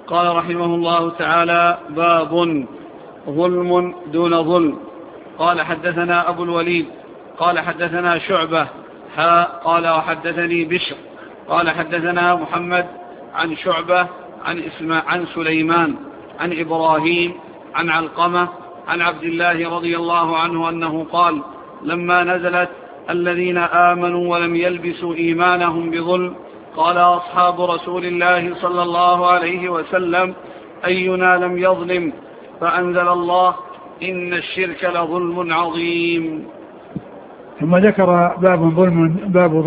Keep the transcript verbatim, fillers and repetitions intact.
قال رحمه الله تعالى: باب ظلم دون ظلم. قال حدثنا أبو الوليد قال حدثنا شعبة ها قال وحدثني بشر قال حدثنا محمد عن شعبة عن, عن سليمان عن إبراهيم عن علقمة عن عبد الله رضي الله عنه أنه قال: لما نزلت الذين آمنوا ولم يلبسوا إيمانهم بظلم قال أصحاب رسول الله صلى الله عليه وسلم: أينا لم يظلم؟ فأنزل الله: إن الشرك لظلم عظيم. ثم ذكر باب ظلم باب